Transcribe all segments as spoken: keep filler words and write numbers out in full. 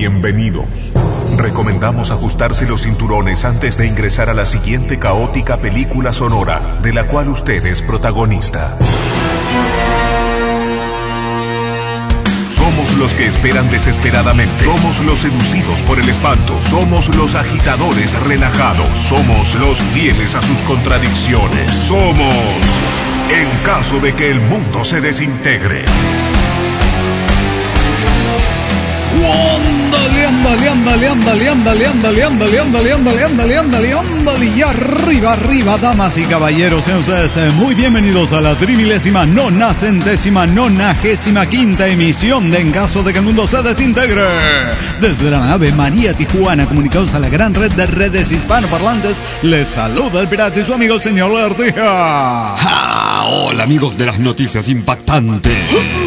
bienvenidos. Recomendamos ajustarse los cinturones antes de ingresar a la siguiente caótica película sonora, de la cual usted es protagonista. Somos los que esperan desesperadamente. Somos los seducidos por el espanto. Somos los agitadores relajados. Somos los fieles a sus contradicciones. Somos, en caso de que el mundo se desintegre. Ándale, ándale, ándale, ándale, ándale, ándale, ándale, ándale, ándale, ándale, ándale, ándale, y arriba, arriba, damas y caballeros, sean ustedes muy bienvenidos a la trimilésima, nona, centésima, nonagésima quinta emisión de En Caso de que el Mundo se Desintegre. Desde la nave María Tijuana, comunicados a la gran red de redes hispanoparlantes, les saluda el pirata y su amigo el señor Lagartija. ¡Ah! Hola, amigos de las noticias impactantes.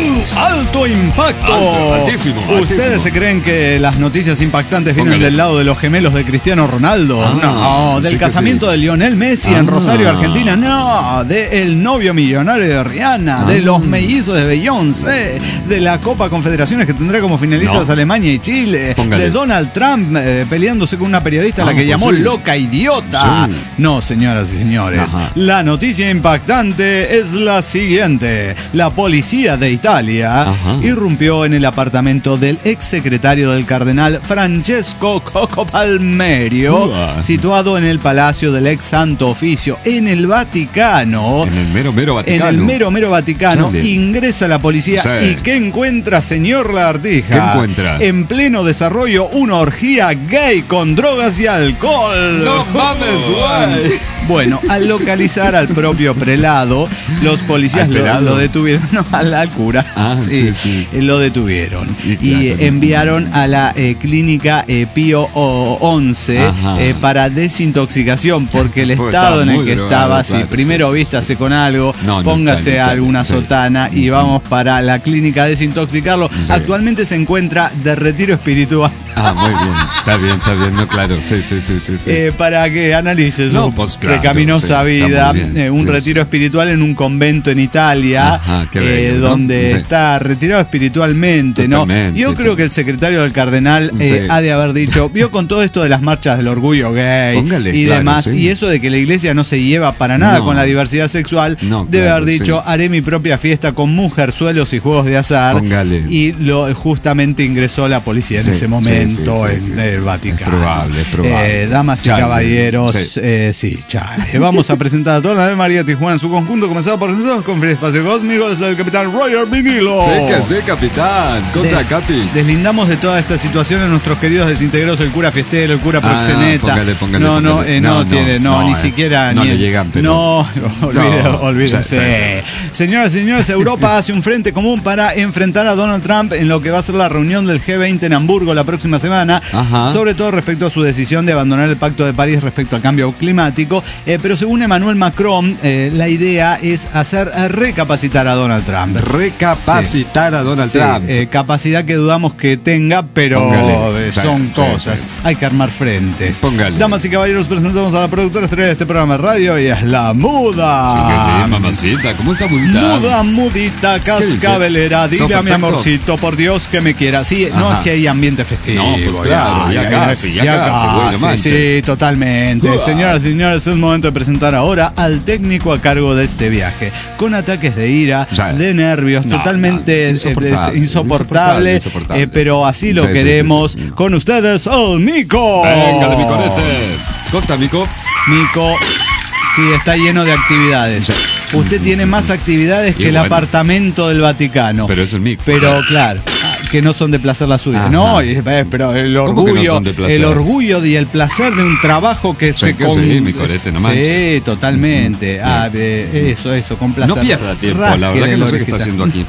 ¡Alto impacto! Alto, altísimo, ¿Ustedes altísimo. se creen que las noticias impactantes vienen Póngale. del lado de los gemelos de Cristiano Ronaldo? Ah, no, del sí que casamiento sí. de Lionel Messi Ah. en Rosario, Argentina. No, del novio millonario de Rihanna, Ah. de los mellizos de Beyoncé, de la Copa Confederaciones que tendrá como finalistas No. Alemania y Chile, Póngale. de Donald Trump eh, peleándose con una periodista a la Ah, que pues llamó sí. loca idiota. Sí. No, señoras y señores, Ajá. la noticia impactante es la siguiente. La policía de Italia Ajá. irrumpió en el apartamento del exsecretario del cardenal Francesco Coco Palmerio, Uah. situado en el Palacio del Ex Santo Oficio, en el Vaticano. En el mero, mero En Vaticano. el mero, mero Vaticano. Chale. Ingresa la policía. Sí. ¿Y qué encuentra, señor Lagartija? ¿Qué encuentra? En pleno desarrollo, una orgía gay con drogas y alcohol. ¡No mames, güey! Bueno, al localizar al propio prelado, los policías ¿Al lo, prelado? lo detuvieron. No, a la cura. Ah, sí, sí. eh, Lo detuvieron. Y Y, claro, eh, no. enviaron a la eh, clínica eh, Pío once Ajá. eh, para desintoxicación, porque el Porque estado estaba en el muy que drogado, estaba, claro, sí, primero sí, sí, vístase sí. con algo, No, no, póngase chale, chale, alguna sí. sotana y vamos para la clínica a desintoxicarlo. Sí. Actualmente se encuentra de retiro espiritual. Ah, muy bien. Está bien, está bien. No, claro. Sí, sí, sí, sí. sí. Eh, para que analice su No, pues, claro, pecaminosa sí, está vida, muy bien, eh, un sí, retiro espiritual en un convento en Italia, Ajá, qué eh, bello, ¿no? donde Sí. está retirado espiritualmente, ¿no? Totalmente, Yo creo que el secretario del cardenal eh, Sí. ha de haber dicho, vio con todo esto de las marchas del orgullo gay Póngale, y claro, demás, sí. y eso de que la iglesia no se lleva para nada No. con la diversidad sexual, No, debe claro, haber dicho, sí. haré mi propia fiesta con mujerzuelos y juegos de azar. Póngale. Y lo, justamente ingresó la policía en Sí, ese sí, momento sí, sí, en sí, el sí. Vaticano. Es probable, es probable. Eh, damas y Chale. caballeros, Sí. eh, sí, chale. Vamos a presentar a toda la de María Tijuana en su conjunto, comenzado por nosotros con Free Espacio Cósmico, desde el capitán Roger Vinilo. Sí, que sí, capitán. Contra De- Capi. Deslindamos de toda esta situación a nuestros queridos desintegrados, el cura fiestero, el cura Ah, proxeneta. póngale, póngale, no, no, póngale. eh, no, No, no, tiene, no, no, ni eh, siquiera. no ni le el- llegan, pero- No, olvide- No, olvídense. sí, Señoras y señores, Europa hace un frente común para enfrentar a Donald Trump en lo que va a ser la reunión del G veinte en Hamburgo la próxima semana. Ajá. Sobre todo respecto a su decisión de abandonar el Pacto de París respecto al cambio climático. Eh, pero según Emmanuel Macron, eh, la idea es hacer eh, recapacitar a Donald Trump. Recapacitar a Donald Sí, Trump. eh, capacidad que dudamos que tenga, pero Póngale. eh, son Sí, cosas. sí, sí. Hay que armar frentes. Póngale. Damas y caballeros, presentamos a la productora estrella de este programa de radio y es la Muda. Sí, que sí, mamacita. ¿Cómo está, mudita? Muda, mudita, cascabelera, dile No, a mi perfecto. amorcito, por Dios que me quiera. Sí, no Ajá. es que hay ambiente festivo. No, pues claro, ya casi, ya casi, güey, no sí, manches. sí, totalmente. Uah. Señoras y señores, es momento de presentar ahora al técnico a cargo de este viaje. Con ataques de ira, O sea, de nervios, no, totalmente no, eh, insoportable, des- insoportable, insoportable. eh, pero así lo Sí, sí, queremos. sí, sí, sí. Con ustedes, el Mico. Venga, de mi conete. Costa, mico. Mico, sí, está lleno de actividades. Usted tiene más actividades que Y el bueno. apartamento del Vaticano. Pero es el mico. Pero claro, ah, que no son de placer la suya. Ajá. No, y, eh, pero el ¿Cómo que no orgullo, son de placer? el orgullo y el placer de un trabajo que Sí, se que sí, mi corete, no Sí, manches. totalmente. Ujú. Ah, eh, eso, eso, con placer. No pierda tiempo, Rasque la verdad que del no sé qué está orejita. haciendo aquí.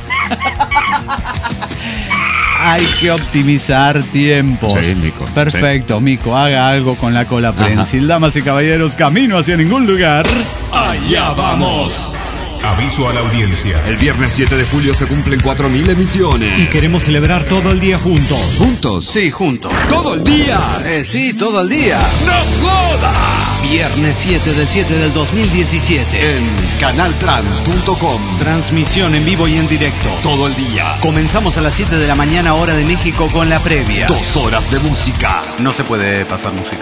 Hay que optimizar tiempos. Sí, Mico, Perfecto, Mico, haga algo con la cola prensil. Damas y caballeros, camino hacia ningún lugar. ¡Allá vamos! Aviso a la audiencia. El viernes siete de julio se cumplen cuatro mil emisiones. Y queremos celebrar todo el día juntos. ¿Juntos? Sí, juntos. ¡Todo el día! Eh, sí, todo el día. ¡No joda! Viernes siete del siete del dos mil diecisiete. En canal trans punto com. Transmisión en vivo y en directo. Todo el día. Comenzamos a las siete de la mañana, hora de México, con la previa. Dos horas de música. No se puede pasar música.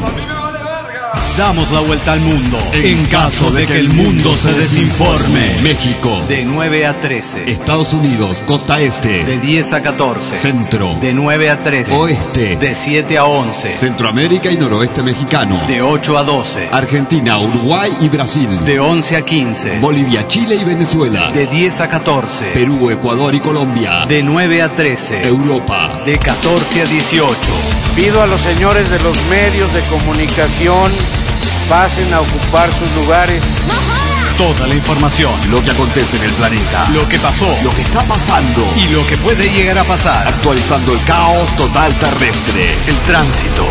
Damos la vuelta al mundo. En caso de que el mundo se desinforme. México. De nueve a trece. Estados Unidos, costa este. De diez a catorce. Centro. De nueve a trece. Oeste. De siete a once. Centroamérica y noroeste mexicano. De ocho a doce. Argentina, Uruguay y Brasil. De once a quince. Bolivia, Chile y Venezuela. De diez a catorce. Perú, Ecuador y Colombia. De nueve a trece. Europa. De catorce a dieciocho. Pido a los señores de los medios de comunicación pasen a ocupar sus lugares. Toda la información, Lo que acontece en el planeta. lo que pasó Lo que está pasando. y lo que puede llegar a pasar. Actualizando el caos total terrestre. El tránsito,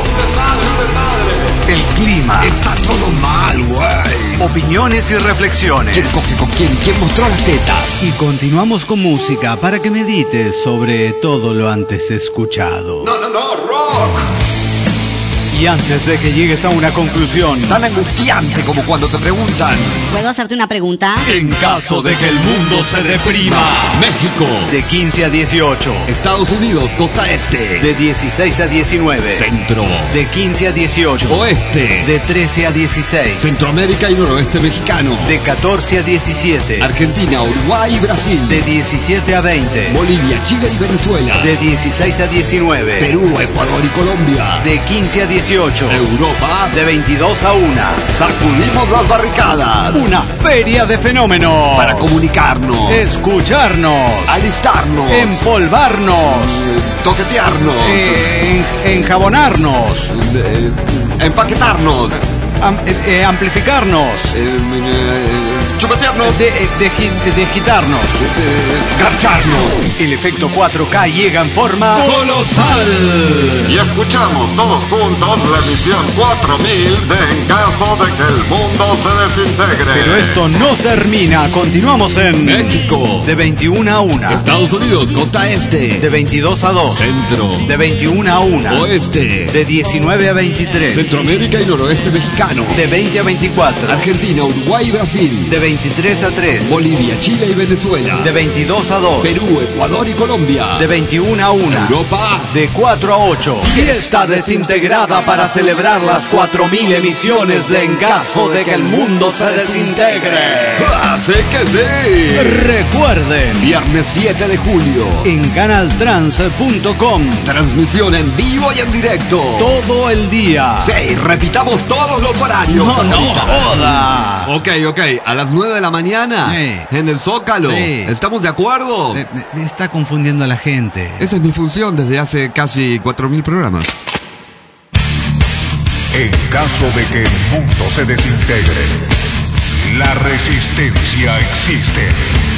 el clima, Está todo mal, güey. opiniones y reflexiones. ¿Quién coge con quién? ¿Quién mostró las tetas? Y continuamos con música para que medites sobre todo lo antes escuchado. No, no, no, rock. Y antes de que llegues a una conclusión, Tan angustiante como cuando te preguntan. ¿Puedo hacerte una pregunta? En caso de que el mundo se deprima. México. de quince a dieciocho, Estados Unidos, costa este. de dieciséis a diecinueve, Centro. de quince a dieciocho, Oeste. de trece a dieciséis, Centroamérica y noroeste mexicano. de catorce a diecisiete, Argentina, Uruguay y Brasil. de diecisiete a veinte, Bolivia, Chile y Venezuela. de dieciséis a diecinueve, Perú, Ecuador y Colombia. de quince a dieciocho, Europa. de veintidós a una. Sacudimos las barricadas. Una feria de fenómenos. Para comunicarnos. Escucharnos. Alistarnos. Empolvarnos. eh, Toquetearnos. eh, en- enjabonarnos. eh, Empaquetarnos. am- eh, eh, amplificarnos. eh, eh, Chupetearnos. De, de, gi- de gitarnos. eh, Garcharnos. El efecto cuatro K llega en forma ¡Colosal! Y escuchamos todos juntos la emisión cuatro mil de En caso de que el mundo se desintegre. Pero esto no termina. Continuamos en México. de veintiuno a una. Estados Unidos, costa este. De veintidós a dos. Centro. De veintiuno a una. Oeste. De diecinueve a veintitrés. Centroamérica y noroeste mexicano. De veinte a veinticuatro. Argentina, Uruguay y Brasil. De veintitrés a tres. Bolivia, Chile y Venezuela. De veintidós a dos. Perú, Ecuador y Colombia. De veintiuno a una. Europa. De cuatro a ocho. Fiesta desintegrada para celebrar las cuatro mil emisiones de En caso de que el mundo se desintegre. ¡Ah, sé que sí! Recuerden, Viernes siete de julio. en canal trans punto com, Transmisión en vivo y en directo. todo el día. Sí, repitamos todos los horarios. No, no ahorita. joda. Ok, ok, a las nueve de la mañana. Sí. En el Zócalo. Sí. ¿Estamos de acuerdo? Eh, me- me está confundiendo a la gente. Esa es mi función desde hace casi cuatro mil programas. En caso de que el mundo se desintegre, la resistencia existe.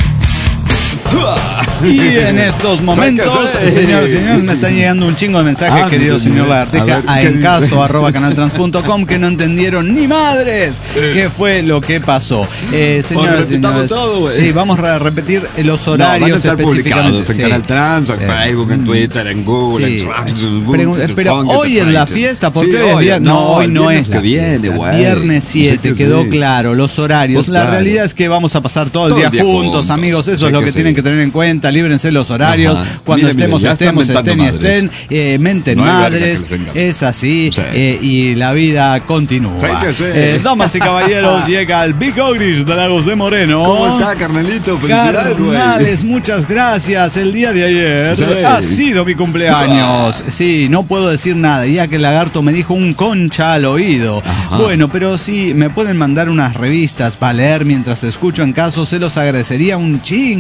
Y en estos momentos, ¿Sabes qué? señores y señores, me están llegando un chingo de mensajes, Ah, querido bien, señor bien. Lagartija, A ver, a ¿qué encaso dice? arroba canaltrans punto com, que no entendieron ni madres qué fue lo que pasó. Eh, señoras y repitamos señores, todo, güey. sí, vamos a repetir los No, van a horarios estar específicamente. publicados en Sí. Canal Trans, en Eh, Facebook, en Twitter, en Google, sí. en Trax, en Google, Pregun- en pero Song, hoy en es la Twitter. fiesta, porque Sí, hoy es viernes. No, hoy el no viernes es que la viene, fiesta. güey. Viernes siete, Sí que quedó sí. claro, los horarios. Pues la claro. realidad es que vamos a pasar todo el Todo día, el día juntos, juntos. amigos. Eso Sí es lo que que sí. tienen que tener en cuenta. Líbrense los horarios. Ajá. Cuando Miren, estemos, miren, ya están estemos, mentando estén y madres. estén. Eh, menten No hay verga madres. que les venga. Es así. Sí. eh, y la vida continúa. Sí que sí. Eh, damas y caballeros, llega el Big Ogrish de Lagos de Moreno. ¿Cómo está, carnalito? Felicidades, güey. Carnales, muchas gracias. El día de ayer Sí. ha sido mi cumpleaños. Sí, no puedo decir nada, ya que el lagarto me dijo un concha al oído. Ajá. Bueno, pero sí, me pueden mandar unas revistas para leer mientras escucho En caso, se los agradecería un chingo. Unas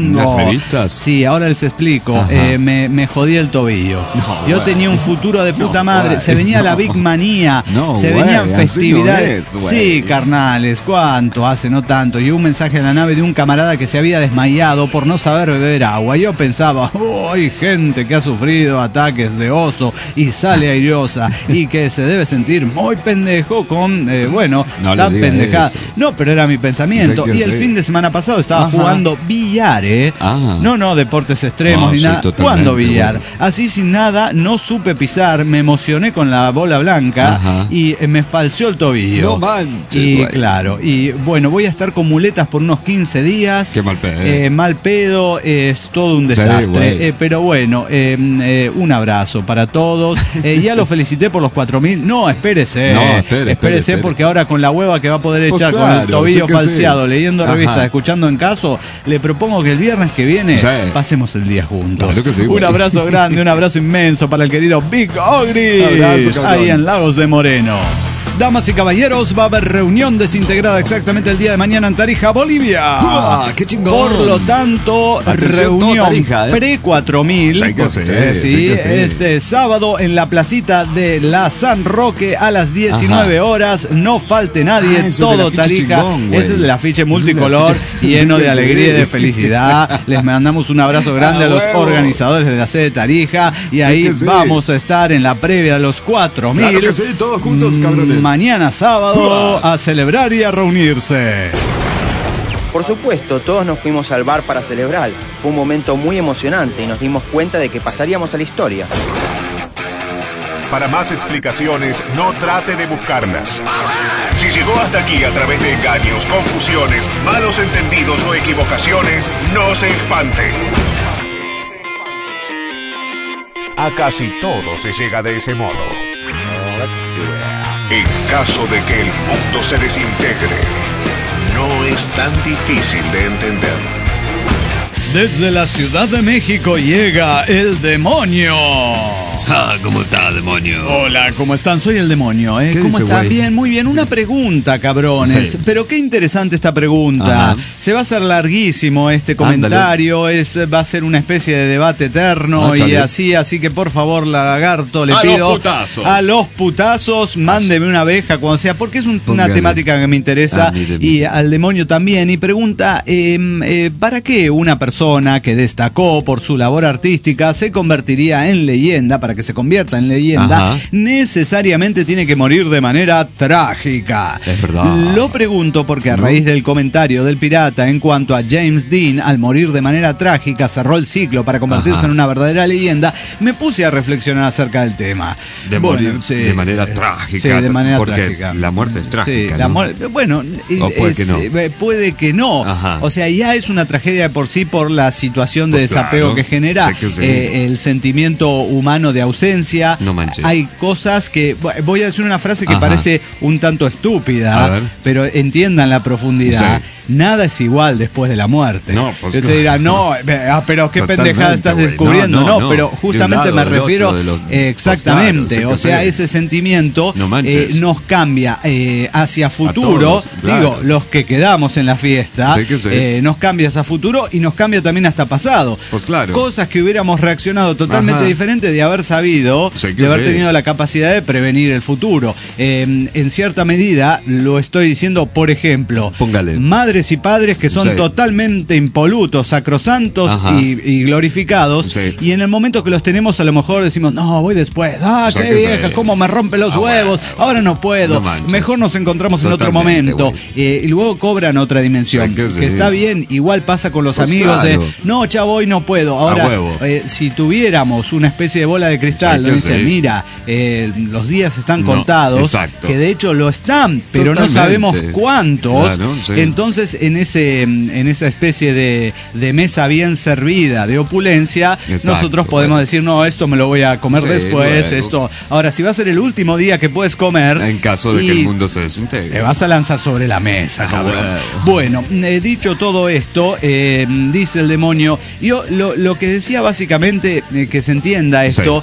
entrevistas? Sí, ahora les explico. Eh, me, me jodí el tobillo. No, Yo güey. tenía un futuro de puta No, madre. güey. Se venía la Big Manía. No, se güey, venían así festividades. no es, güey. Sí, carnales, ¿cuánto? Hace no tanto. Y un mensaje en la nave de un camarada que se había desmayado por no saber beber agua. Yo pensaba, oh, hay gente que ha sufrido ataques de oso y sale airiosa y que se debe sentir muy pendejo con, eh, bueno, No le tan digas pendejada. eso. No, pero era mi pensamiento. Sé que Y el sí. fin de semana pasado estaba Ajá. jugando billar, ¿eh? Ah. No, no, deportes extremos No, ni sí, nada. totalmente, Jugando billar. bueno. Así sin nada, no supe pisar, me emocioné con la bola blanca Ajá. y eh, me falseó el tobillo. No manches, Y güey. claro, y bueno, voy a estar con muletas por unos quince días. Qué mal pedo. Eh, mal pedo, es todo un Sí, desastre. güey. Eh, pero bueno, eh, eh, un abrazo para todos. Eh, ya lo felicité por los cuatro mil. No, espérese. No, espere, espere, espérese espere. porque ahora con la hueva que va a poder Pues echar con claro, el tobillo sí que falseado, sí. leyendo Ajá. revistas, escuchando en caso, le propongo que el viernes que viene Sí. pasemos el día juntos. Claro que sí, un güey. abrazo grande, un abrazo inmenso para el querido Big Ogris, Abrazo, cabrón. ahí en Lagos de Moreno. Damas y caballeros, va a haber reunión desintegrada exactamente el día de mañana en Tarija, Bolivia. ¡Uah, qué chingón! Por lo tanto, Atención, reunión todo Tarija, ¿eh? pre cuatro mil. Sí que sí, eh, sí sí, que sí. este sábado en la placita de la San Roque a las diecinueve horas. No falte nadie, Ah, eso todo es del afiche Tarija. chingón, güey. Ese es el afiche Ese es el multicolor, afiche- lleno Sí de que sí. alegría y de felicidad. Les mandamos un abrazo grande Ah, a los huevo. organizadores de la sede Tarija. Y ahí que sí. vamos a estar en la previa de los cuatro mil. Claro que sí, todos juntos, cabrones. Mañana sábado a celebrar y a reunirse. Por supuesto, todos nos fuimos al bar para celebrar. Fue un momento muy emocionante y nos dimos cuenta de que pasaríamos a la historia. Para más explicaciones, no trate de buscarlas. Si llegó hasta aquí a través de engaños, confusiones, malos entendidos o equivocaciones, no se espante. A casi todo se llega de ese modo. En caso de que el mundo se desintegre, no es tan difícil de entender. Desde la Ciudad de México llega el demonio. Ah, ¿cómo está, demonio? Hola, ¿cómo están? Soy el demonio, ¿eh? ¿Qué ¿Cómo dice, está? güey? Bien, muy bien. Una pregunta, cabrones. Sí. Pero qué interesante esta pregunta. Ajá. Se va a hacer larguísimo este comentario. Es, va a ser una especie de debate eterno y Áchale. así. Así que por favor, lagarto, le A los pido putazos. a los putazos, mándeme una abeja cuando sea, porque es un- una Póngale. temática que me interesa A mí de mí. y al demonio también. Y pregunta, eh, eh, ¿para qué una persona que destacó por su labor artística se convertiría en leyenda, para que se convierta en leyenda, Ajá. necesariamente tiene que morir de manera trágica? Es verdad. Lo pregunto porque a ¿No? raíz del comentario del pirata en cuanto a James Dean, al morir de manera trágica, cerró el ciclo para convertirse Ajá. en una verdadera leyenda, me puse a reflexionar acerca del tema. De Bueno, morir sí, de manera eh, trágica. Sí, de manera porque trágica. la muerte es trágica, Sí, la ¿no? muerte- bueno, O puede es- que no. eh, puede que no. Ajá. O sea, ya es una tragedia de por sí por la situación de Pues desapego claro. que genera Sé que sí. eh, el sentimiento humano de ausencia. No manches. Hay cosas que, voy a decir una frase que Ajá. parece un tanto A estúpida, ver. pero entiendan la profundidad. Sí. Nada es igual después de la muerte. No, pues Yo te claro. dirá, no, eh, ah, pero qué Totalmente, pendejada estás güey. descubriendo. No, No, no, no. pero De un justamente lado, me del refiero otro, de los- eh, exactamente. pues claro, o sé sea, que sí. ese sentimiento No eh, manches. nos cambia eh, hacia futuro. todos, claro. Digo, los que quedamos en la fiesta, Sí que sí. eh, nos cambia hacia futuro y nos cambia también hasta pasado. Pues claro. Cosas que hubiéramos reaccionado totalmente Ajá. diferente de haber sabido, Sí que de haber sí. tenido la capacidad de prevenir el futuro. Eh, en cierta medida, lo estoy diciendo, por ejemplo, Póngale. madres y padres que son Sí. totalmente impolutos, sacrosantos Ajá. y, y glorificados, Sí. y en el momento que los tenemos a lo mejor decimos, no, voy después, ah, O sea qué que vieja, sí. cómo me rompe los Ah, huevos, bueno. ahora no puedo, No manches. mejor nos encontramos en otro Totalmente, momento. güey. Eh, y luego cobran otra dimensión, Sí que sí. que está bien, igual pasa con los Pues amigos claro. de, no, chavo, hoy no puedo. Ahora, huevo. eh, si tuviéramos una especie de bola de cristal Sí donde que dice, sí. mira, eh, los días están No, contados, exacto. que de hecho lo están, pero no Totalmente. sabemos cuántos. Claro, sí. Entonces, en ese en esa especie de, de mesa bien servida, de opulencia, Exacto, nosotros podemos bueno. decir, no, esto me lo voy a comer Sí, después, luego. esto. Ahora, si va a ser el último día que puedes comer, En caso de y que el mundo se desintegre. te vas a lanzar sobre la mesa, Ah, cabrón. bueno. Bueno, eh, dicho todo esto, eh, dice el demonio, yo lo, lo que decía básicamente, eh, que se entienda esto, Sí.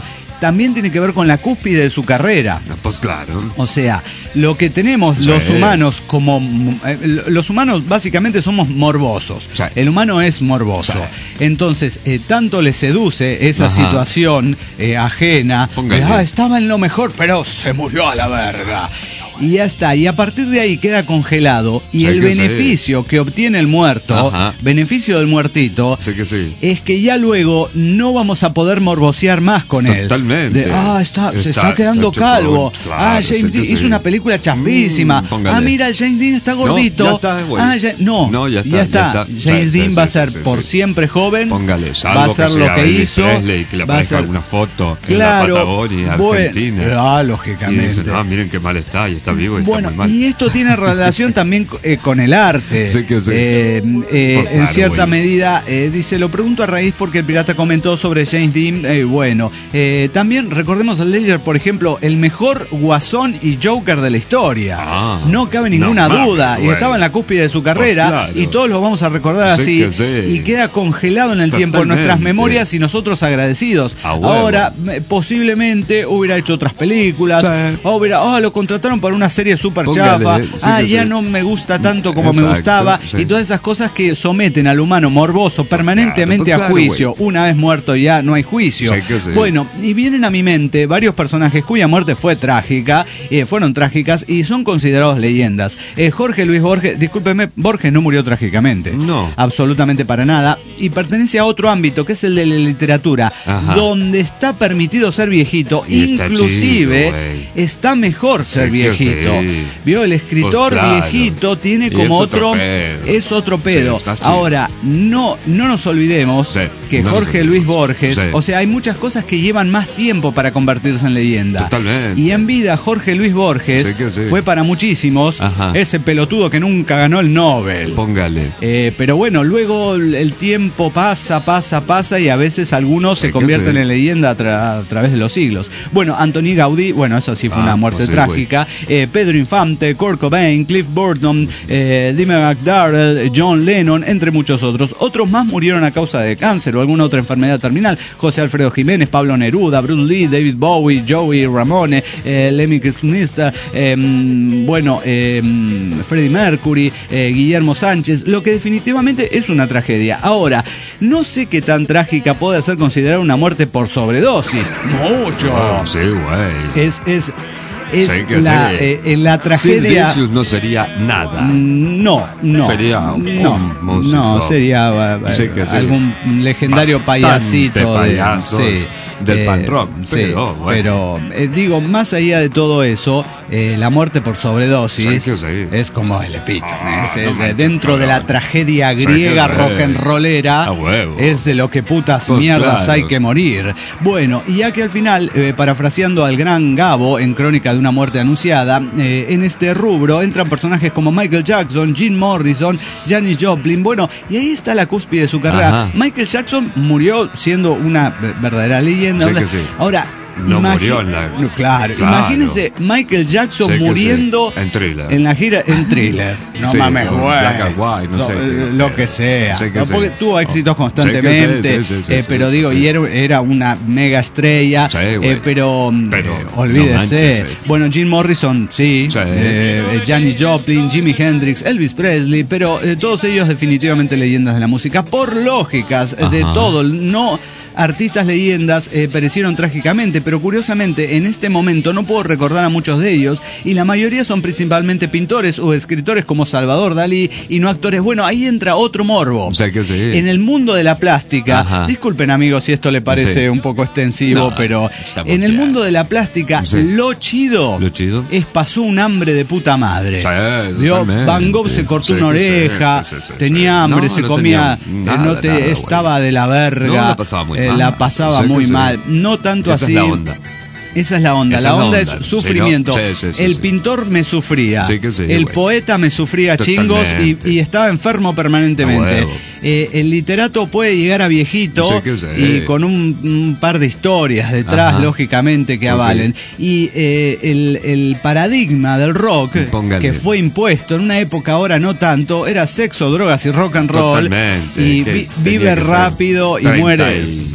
también tiene que ver con la cúspide de su carrera. Pues claro. O sea, lo que tenemos Sí. los humanos como... eh, los humanos básicamente somos morbosos. Sí. El humano es morboso. Sí. Entonces, eh, tanto le seduce esa Ajá. situación eh, ajena. Póngale. de, ah, estaba en lo mejor, pero se murió a la verga. Y ya está, y a partir de ahí queda congelado y Sí el que beneficio sí. que obtiene el muerto, Ajá. beneficio del muertito, Sí que sí. es que ya luego no vamos a poder morbosear más con él. Totalmente. De, ah, está, se Está- está quedando está calvo. chupón, claro, ah, sí James que Dean hizo sí. una película chafísima. Mm, póngale. ah, mira, el James Dean está gordito. No, ya está, güey. ah, ya, no, No, ya está, ya está. ya está. James Sí, Dean sí, va a sí, ser sí, por sí. siempre joven. Póngale, salvo va a ser que lo sea que Elvis hizo. Presley, que le va a aparezca ser- alguna foto en Claro, la Patagonia, bueno, Argentina. ah, Y lógicamente. dicen, ah, miren qué mal está, y está vivo y Bueno, está muy mal. y esto tiene relación también eh, con el arte. Sí que sí. Eh, eh, Pues en claro, cierta güey. medida, eh, dice, lo pregunto a raíz porque el pirata comentó sobre James Dean. Eh, bueno, eh, también recordemos a Ledger, por ejemplo, el mejor guasón y Joker de la historia. Ah, no cabe no ninguna mames, duda. Y güey. estaba en la cúspide de su carrera. Pues claro. Y todos lo vamos a recordar Sí así. que sí. Y queda congelado en el tiempo en nuestras Totalmente. memorias y nosotros agradecidos. A huevo. Ahora, eh, posiblemente hubiera hecho otras películas. Sí. O hubiera, ah, lo contrataron para una serie súper Póngale, chafa. sí ah, que ya sí. no me gusta tanto como me Exacto, gustaba. sí. Y todas esas cosas que someten al humano morboso permanentemente claro, a pues claro, juicio. Una vez muerto ya no hay juicio. Sí que sí. Bueno, y vienen a mi mente varios personajes cuya muerte fue trágica, eh, fueron trágicas y son considerados leyendas. Eh, Jorge Luis Borges, discúlpeme, Borges no murió trágicamente. No. Absolutamente para nada. Y pertenece a otro ámbito, que es el de la literatura, Ajá. donde está permitido ser viejito. Y está Inclusive chido, güey. está mejor ser Sí que viejito. sí. Vio, el escritor Pues claro. viejito tiene Y como es otro, otro pedo. es otro pedo. Sí, es más chido. Ahora, no, no nos olvidemos Sí, que no nos Jorge olvidemos. Luis Borges, Sí. o sea, hay muchas cosas que llevan más tiempo para convertirse en leyenda. Totalmente. Y en vida, Jorge Luis Borges Sí que sí. fue para muchísimos Ajá. ese pelotudo que nunca ganó el Nobel. Póngale. Eh, pero bueno, luego el tiempo pasa, pasa, pasa y a veces algunos se Hay que convierten ser. en leyenda a, tra- a través de los siglos. Bueno, Antoni Gaudí, bueno, eso sí fue Ah, una muerte pues sí, trágica. Eh, Pedro Infante, Kurt Cobain, Cliff Burton, eh, Dimmy McDarrell, John Lennon, entre muchos otros. Otros más murieron a causa de cáncer o alguna otra enfermedad terminal. José Alfredo Jiménez, Pablo Neruda, Bruce Lee, David Bowie, Joey Ramone, eh, Lemmy Kilmister, eh, bueno, eh, Freddie Mercury, eh, Guillermo Sánchez, lo que definitivamente es una tragedia. Ahora, no sé qué tan trágica puede ser considerar una muerte por sobredosis. Mucho. Oh, sí, güey. Es, es, es Sí que la, sí. eh, eh, la Sid tragedia. Vicious no sería nada. No, no. Sería un no, músico. no, sería eh, Sí que sí. algún legendario Bastante payasito de- payaso sí, del eh, punk rock, sí, pero, bueno. pero, eh, digo, más allá de todo eso, eh, la muerte por sobredosis Sí que sí. es como el epítome. Ah, es, eh, no de- manches, dentro de la cabrón. tragedia Sí que griega sí. rock and rollera, A huevo. es de lo que putas Pues mierdas claro. hay que morir. Bueno, y ya que al final, eh, parafraseando al gran Gabo en Crónica de una muerte anunciada, eh, en este rubro entran personajes como Michael Jackson, Jim Morrison, Janis Joplin. Bueno, y ahí está la cúspide de su carrera. Ajá. Michael Jackson murió siendo una eh, verdadera leyenda. Sí Una- que sí. Ahora, No imagi- murió en la- No, claro, Claro. imagínense Michael Jackson Sí que sí. muriendo En Thriller. en la gira en Thriller. No Sí, mames, o güey. Black and White, no sé So- qué. lo que sea. Sí que No, sí. porque tuvo éxitos Oh. constantemente, Sí que sí, sí, sí, eh, sí, pero sí, digo, sí. y era, era una mega estrella, Sí, güey. eh, pero, Pero, eh, no olvídese. manches, sí. Bueno, Jim Morrison, sí, Sí. eh, eh, Janis Joplin, Jimi Hendrix, Elvis Presley, pero eh, todos ellos definitivamente leyendas de la música, por lógicas eh, de Ajá. todo, no artistas leyendas eh, perecieron trágicamente, pero curiosamente en este momento no puedo recordar a muchos de ellos y la mayoría son principalmente pintores o escritores como Salvador Dalí y no actores. Bueno, ahí entra otro morbo. O sea que sí. En el mundo de la plástica, Ajá. disculpen amigos si esto le parece Sí. un poco extensivo, No, pero estamos en el bien. mundo de la plástica, Sí. lo chido, Lo chido. es pasó un hambre de puta madre. Sí, Vio, totalmente. Van Gogh se cortó Sí una que sí, oreja, sí, sí, sí, tenía sí. hambre, No, se no comía, tenía eh, nada, no te, nada, güey. estaba de la verga, No, la pasaba muy eh, mal. la pasaba Sí que muy sí. mal. No tanto Esa así. es la onda. Esa es la onda. Esa La es la onda, onda. es Sí, sufrimiento. ¿no? Sí, sí, sí, el sí. pintor me sufría. Sí que sí, el güey. poeta me sufría chingos y, Totalmente. y estaba enfermo permanentemente. A huevo. Eh, el literato puede llegar a viejito Sí que sí. y con un, un par de historias detrás, Ajá. lógicamente, que Pues avalen. Y eh, el, el paradigma del rock Póngale. que fue impuesto en una época, ahora no tanto, era sexo, drogas y rock and roll. Totalmente. Y Que vi- tenía vive que ser rápido y treinta muere. y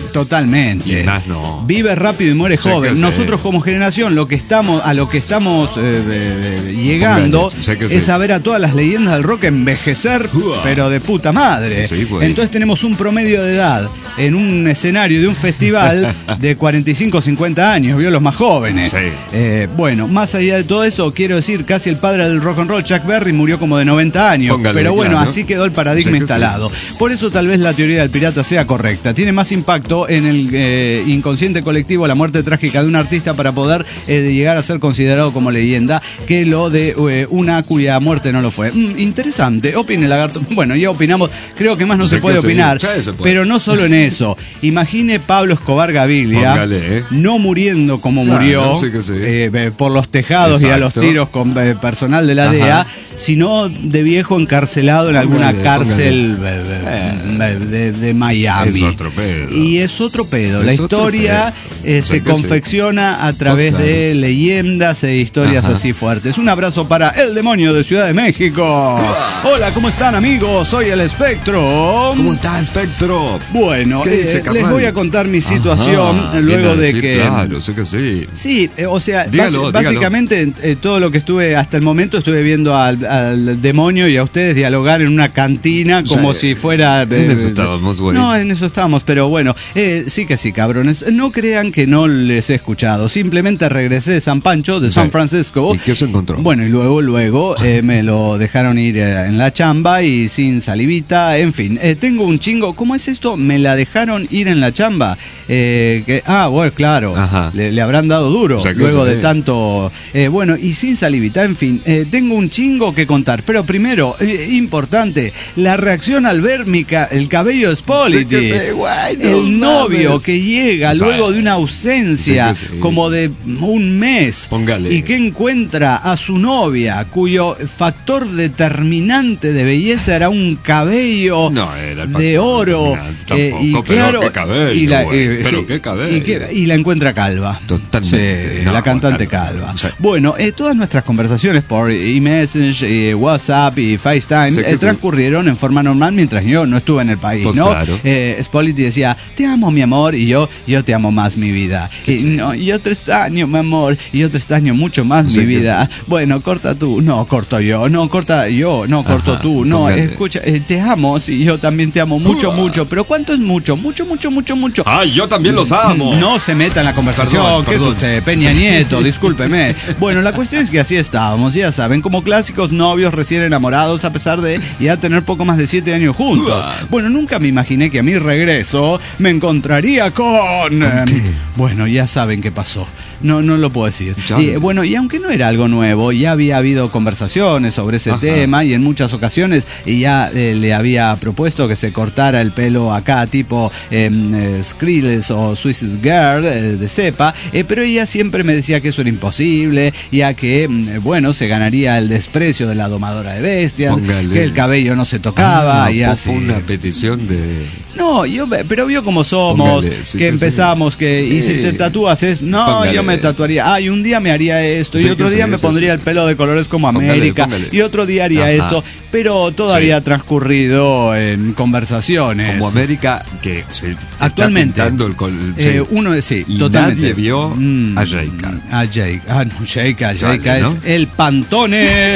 Totalmente. Y más no. Vive rápido y muere Sé joven. que Nosotros sí. como generación, lo que estamos, a lo que estamos eh, de- de- llegando Sé que es sí. a ver a todas las leyendas del rock envejecer, Uah. pero de puta madre. Sí, güey. Entonces tenemos un promedio de edad en un escenario de un festival de cuarenta y cinco, cincuenta años, vio los más jóvenes. Sí. Eh, bueno, más allá de todo eso, quiero decir, casi el padre del rock and roll, Chuck Berry, murió como de noventa años. Póngale, pero bueno, claro. así quedó el paradigma Sé que instalado. Por eso tal vez la teoría del pirata sea correcta. Tiene más impacto en el eh, inconsciente colectivo la muerte trágica de un artista para poder eh, llegar a ser considerado como leyenda que lo de eh, una cuya muerte no lo fue. Mm, interesante. Opine, Lagarto. Bueno, ya opinamos. Creo que más no Sé se puede que sí. opinar. Sí, se puede. Pero no solo en eso. Imagine Pablo Escobar Gaviria Póngale, ¿eh? no muriendo como Claro, murió sí que sí. eh, eh, por los tejados y a los Exacto. tiros con eh, personal de la Ajá. D E A, sino de viejo encarcelado en alguna Póngale, cárcel póngale. eh, eh, de, de Miami. Es otro pedo. Y es otro pedo. Es La otro historia pedo. eh, O sea se que sí. confecciona a través Pues, de claro. leyendas e historias Ajá. así fuertes. Un abrazo para el demonio de Ciudad de México. Hola, ¿cómo están, amigos? Soy el Espectro. ¿Cómo está, Espectro? Bueno, ¿Qué dice, eh, les carnal? voy a contar mi situación Ajá, luego viene a de decir, que... Claro, sé que sí. Sí, eh, o sea, Dígalo, bas- dígalo. básicamente eh, todo lo que estuve hasta el momento estuve viendo al, al demonio y a ustedes dialogar en una cantina como Sí, si fuera... en eh, eso estábamos, güey. No, en eso estábamos, pero bueno, eh, sí que sí, cabrones. No crean que no les he escuchado. Simplemente regresé de San Pancho, de Sí. San Francisco. ¿Y qué se encontró? Bueno, y luego, luego eh, me lo dejaron ir eh, en la chamba y sin salivita, en fin. Eh, tengo un chingo. ¿Cómo es esto? Me la dejaron ir en la chamba. Eh, que, ah, bueno, claro. Ajá. Le, le habrán dado duro O sea que luego sí. de tanto. Eh, bueno, y sin salivita, en fin. Eh, tengo un chingo que contar. Pero primero, eh, importante, la reacción al ver mi ca- el cabello de Spolity. Sí que sí, güey, no el novio mames. que llega O sea, luego de una ausencia sí que sí. como de un mes. Póngale. Y que encuentra a su novia, cuyo factor determinante de belleza era un cabello No era el factor de oro. determinante eh, y tampoco, pero claro, qué cabello, y la, güey, eh, pero sí, qué cabello. y, que- y la encuentra calva. Totalmente. Sí, No, la cantante claro. calva. Sí. Bueno, eh, todas nuestras conversaciones por e-message, eh, WhatsApp y FaceTime Sí que eh, sí. transcurrieron en forma normal mientras yo no estuve en el país, Pues ¿no? claro. Eh, Spolity decía, te amo, mi amor, y yo, yo te amo más, mi vida. Y, no, yo te extraño, mi amor, y yo te extraño mucho más, Sí mi que vida. Bueno, corta tú, no, corto yo, no, corta yo, no, corto Ajá, tú, no, póngale. escucha, eh, te amo, sí, yo también te amo mucho, mucho, pero ¿cuánto es mucho? Mucho, mucho, mucho, mucho. ¡Ay, yo también los amo! No se meta en la conversación. Perdón, ¿Qué perdón. es usted? Peña Nieto, discúlpeme. Bueno, la cuestión es que así estábamos, ya saben, como clásicos novios recién enamorados a pesar de ya tener poco más de siete años juntos. Uah. Bueno, nunca me imaginé que a mi regreso me encontraría con... eh, bueno, ya saben qué pasó. No, no lo puedo decir. Ya. Y, bueno, y aunque no era algo nuevo, ya había habido conversaciones sobre ese Ajá. tema y en muchas ocasiones y ya eh, le había propuesto que se cortara el pelo acá tipo eh, eh, Skrillex o Suicide Girl eh, de cepa, eh, pero ella siempre me decía que eso era imposible, ya que, mm, bueno, se ganaría el desprecio de la domadora de bestias, Póngale. que el cabello no se tocaba Ah, y fue así. una petición de... No, yo, pero vio cómo somos, Póngale, sí que que empezamos, que y si Sí. te tatúas es, no, Póngale. yo me tatuaría, ay, un día me haría esto, y Sí, otro que día sí, me sí, pondría sí, el sí. pelo de colores como Póngale, América, póngale. y otro día haría Ajá. esto, pero todavía Sí. transcurrido en conversaciones. Como América, que se Actualmente, está pintando el col- eh, sí. uno sí, Y totalmente. nadie vio Mm, a Jayca. A Jake, ah, no, Jayca, Jayca Vale, ¿no? es el Pantone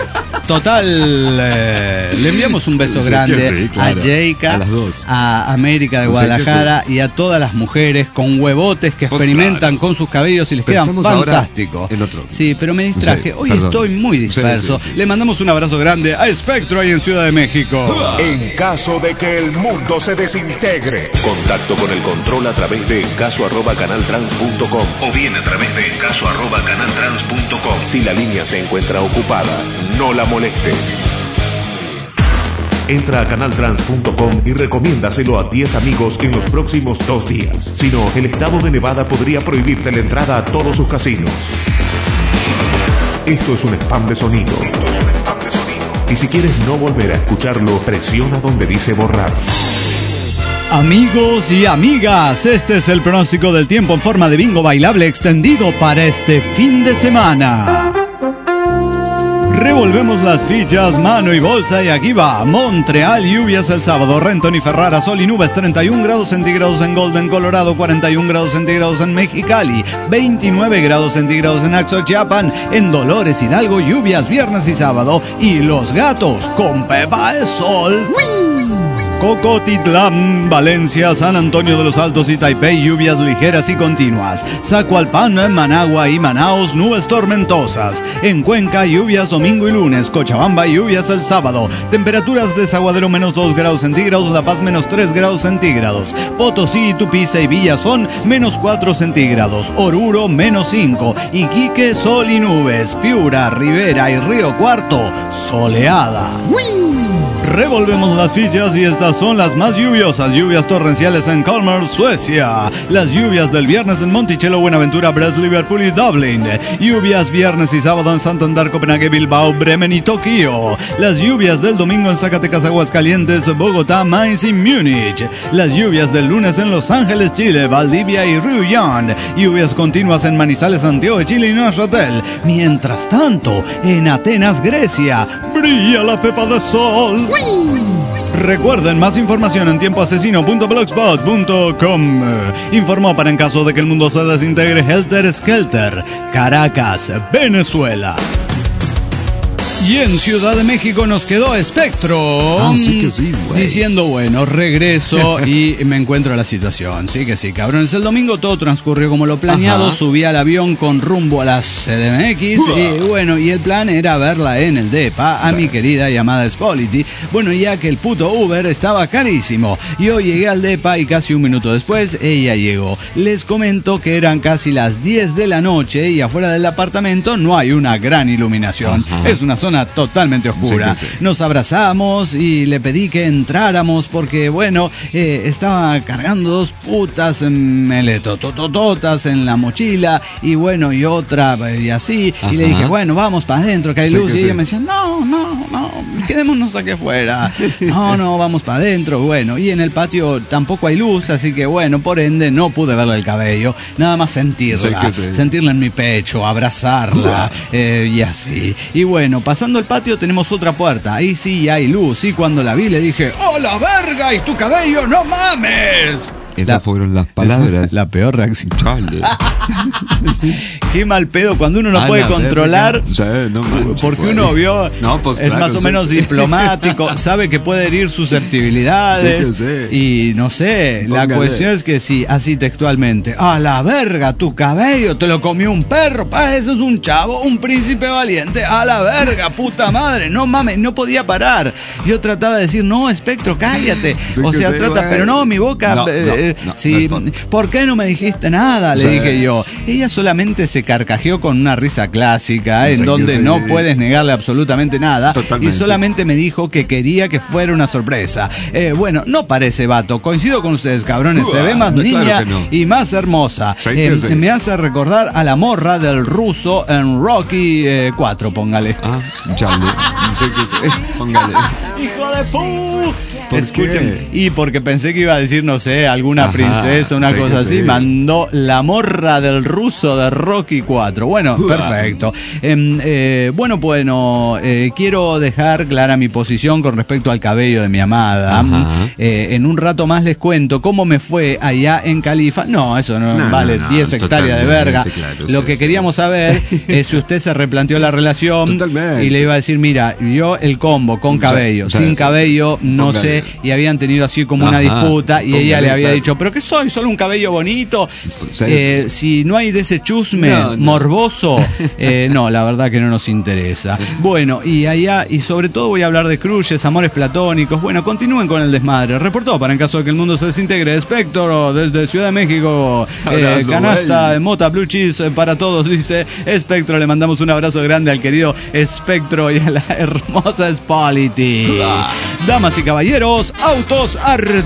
total. eh, le enviamos un beso Sí, grande que sí, claro. a Jayca, A las dos. a América de O sea que Guadalajara y a todas las mujeres con huevotes que Pues experimentan claro. con sus cabellos y les Pero quedan estamos ahora fantásticos. en otro. Sí, pero me distraje. Sí, Hoy perdón. estoy muy disperso. Sí, sí, sí. Le mandamos un abrazo grande a Espectro ahí en Ciudad de México. En caso de que el mundo se desintegre. Contacto con el control a través de caso arroba canaltrans punto com o bien a través de caso arroba canaltrans punto com. Si la línea se encuentra ocupada, no la moleste. Entra a canaltrans punto com y recomiéndaselo a diez amigos en los próximos dos días. Si no, el estado de Nevada podría prohibirte la entrada a todos sus casinos. Esto es un spam de sonido. Esto es un spam de sonido. Y si quieres no volver a escucharlo, presiona donde dice borrar. Amigos y amigas, este es el pronóstico del tiempo en forma de bingo bailable extendido para este fin de semana. Revolvemos las fichas, mano y bolsa y aquí va. Montreal, lluvias el sábado. Renton y Ferrara, sol y nubes, treinta y un grados centígrados en Golden, Colorado, cuarenta y un grados centígrados en Mexicali, veintinueve grados centígrados en Axochiapan, en Dolores Hidalgo, lluvias viernes y sábado. Y Los Gatos, con Pepa de sol. ¡Uy! Cocotitlán, Valencia, San Antonio de los Altos y Taipei, lluvias ligeras y continuas. Zacualpan, Managua y Manaos, nubes tormentosas. En Cuenca, lluvias domingo y lunes. Cochabamba, lluvias el sábado. Temperaturas de Saguadero menos dos grados centígrados, La Paz menos tres grados centígrados. Potosí, Tupiza y Villazón menos cuatro centígrados. Oruro menos cinco. Iquique, sol y nubes. Piura, Rivera y Río Cuarto, soleada. ¡Uy! Revolvemos las fichas y estas son las más lluviosas. Lluvias torrenciales en Kalmar, Suecia. Las lluvias del viernes en Monticello, Buenaventura, Brest, Liverpool y Dublín. Lluvias viernes y sábado en Santander, Copenhague, Bilbao, Bremen y Tokio. Las lluvias del domingo en Zacatecas, Aguascalientes, Bogotá, Mainz y Múnich. Las lluvias del lunes en Los Ángeles, Chile, Valdivia y Río. Lluvias continuas en Manizales, Santiago de Chile y Neuchâtel. Mientras tanto, en Atenas, Grecia, brilla la pepa de sol. ¡Uy! Recuerden, más información en tiempo asesino punto blogspot punto com. Informó para en caso de que el mundo se desintegre Helter Skelter, Caracas, Venezuela. Y en Ciudad de México nos quedó Espectro. Ah, sí que sí, güey. Diciendo, bueno, regreso y me encuentro en la situación. Sí que sí, cabrones. El domingo todo transcurrió como lo planeado. Ajá. Subí al avión con rumbo a la C D M X. Uh. Y bueno, y el plan era verla en el DEPA a sí. mi querida llamada Spolity. Bueno, ya que el puto Uber estaba carísimo. Yo llegué al DEPA y casi un minuto después ella llegó. Les comento que eran casi las diez de la noche y afuera del apartamento no hay una gran iluminación. Ajá. Es una zona totalmente oscura. Sí, sí. Nos abrazamos y le pedí que entráramos porque, bueno, eh, estaba cargando dos putas meletotototas en la mochila y bueno, y otra y así. Ajá. Y le dije, bueno, vamos para adentro que hay sí, luz. Que y sí. ella me decía, no, no, no, quedémonos aquí afuera. No, no, vamos para adentro. Bueno, y en el patio tampoco hay luz, así que bueno, por ende no pude verle el cabello, nada más sentirla, sí, sí. sentirla en mi pecho, abrazarla eh, y así. Y bueno, pasando el patio tenemos otra puerta, ahí sí hay luz, y cuando la vi le dije, ¡oh la verga! ¡Y tu cabello, no mames! Esas la, fueron las palabras. La peor reacción. Chale. Qué mal pedo cuando uno no ah, puede controlar. O sea, no manches, porque güey. Uno vio. No, pues, es claro, más o sí, menos sí. diplomático. Sabe que puede herir susceptibilidades. Sí, sí. Y no sé. Póngale. La cuestión es que sí, así textualmente. A la verga, tu cabello te lo comió un perro. Pa, eso es un chavo, un príncipe valiente. A la verga, puta madre. No mames, no podía parar. Yo trataba de decir, no, Espectro, cállate. Sí, o sea, trata, güey. Pero no, mi boca. No, eh, no. No, sí, no ¿por qué no me dijiste nada? Le sí. dije yo. Ella solamente se carcajeó con una risa clásica en sí, donde sí. no puedes negarle absolutamente nada. Totalmente. Y solamente me dijo que quería que fuera una sorpresa. Eh, bueno, no parece vato. Coincido con ustedes, cabrones. Uh, se ve más niña claro no. y más hermosa. Sí, eh, sí. Me hace recordar a la morra del ruso en Rocky eh, cuatro, póngale. Ah, chale. Sí que sí. Póngale. ¡Hijo de pu! Escuchen. Y porque pensé que iba a decir, no sé, alguna Ajá, princesa, una sí, cosa así, sí. mandó la morra del ruso de Rocky cuatro. Bueno, uh, perfecto. Eh, eh, bueno, bueno, eh, quiero dejar clara mi posición con respecto al cabello de mi amada. Eh, en un rato más les cuento cómo me fue allá en Califa. No, eso no, no vale no, no, diez hectáreas de verga. Claro, Lo sí, que sí. queríamos saber es si usted se replanteó la relación totalmente. Y le iba a decir, mira, yo el combo con cabello, o sea, sin sí, cabello, sí. no Póngale. sé, y habían tenido así como Ajá, una disputa y ella le había dicho, pero ¿qué soy? ¿Solo un cabello bonito? Eh, si no hay de ese chusme no, no. morboso, eh, no, la verdad que no nos interesa. Bueno, y allá, y sobre todo voy a hablar de crushes, amores platónicos. Bueno, continúen con el desmadre. Reportó para en caso de que el mundo se desintegre, Espectro desde Ciudad de México. Eh, canasta de mota blue cheese para todos, dice Espectro. Le mandamos un abrazo grande al querido Espectro y a la hermosa Spolity. Damas y caballeros, Autos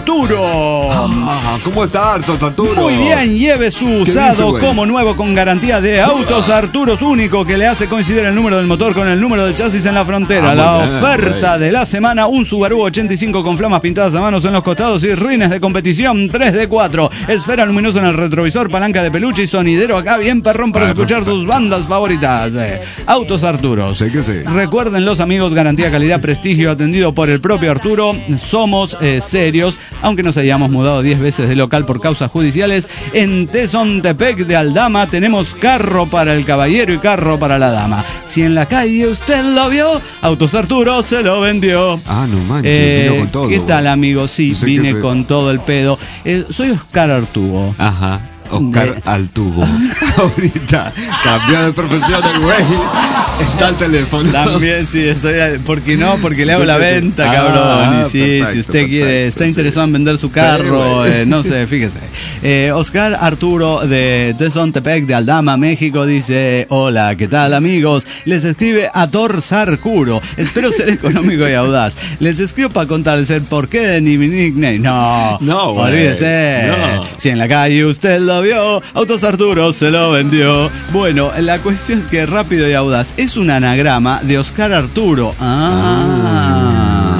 Arturo. Ah, ¿cómo está Autos Arturo? Muy bien, lleve su usado como nuevo con garantía cortesía de Autos Arturos, único que le hace coincidir el número del motor con el número del chasis en la frontera. Ah, la bien, oferta bien. de la semana, un Subaru ochenta y cinco con flamas pintadas a manos en los costados y rines de competición tres de cuatro. Esfera luminosa en el retrovisor, palanca de peluche y sonidero acá bien perrón para Ah, escuchar perfecto. sus bandas favoritas. Eh, Autos Arturos. Sí que sí. Recuerden los amigos, garantía, calidad, prestigio, atendido por el propio Arturo. Somos eh, serios, aunque nos hayamos mudado diez veces de local por causas judiciales. En Tezontepec de Aldama tenemos carro para el caballero y carro para la dama. Si en la calle usted lo vio, Autos Arturo se lo vendió. Ah, no manches, Eh, vino con todo. ¿Qué tal, amigo? Sí, Sí que vine sí. con todo el pedo. Eh, soy Oscar Artubo. Ajá. Oscar De- Altubo. Ahorita cambió de profesión el güey. Está el teléfono. También, sí, estoy. ¿Por qué no? Porque le hago Sí, la sí, sí. venta, Ah, cabrón. Y sí, perfecto, si usted quiere, perfecto, está sí. interesado en vender su carro, Sí, güey. eh, no sé, fíjese. Eh, Oscar Arturo de Tezontepec de Aldama, México, dice: hola, ¿qué tal, amigos? Les escribe Ator Sarcuro. Espero ser económico y audaz. Les escribo para contarles el porqué de mi nickname. No, No, güey. olvídese. No. Si en la calle usted lo vio, Autos Arturo se lo vendió. Bueno, la cuestión es que Rápido y Audaz es un anagrama de Oscar Arturo. Ah.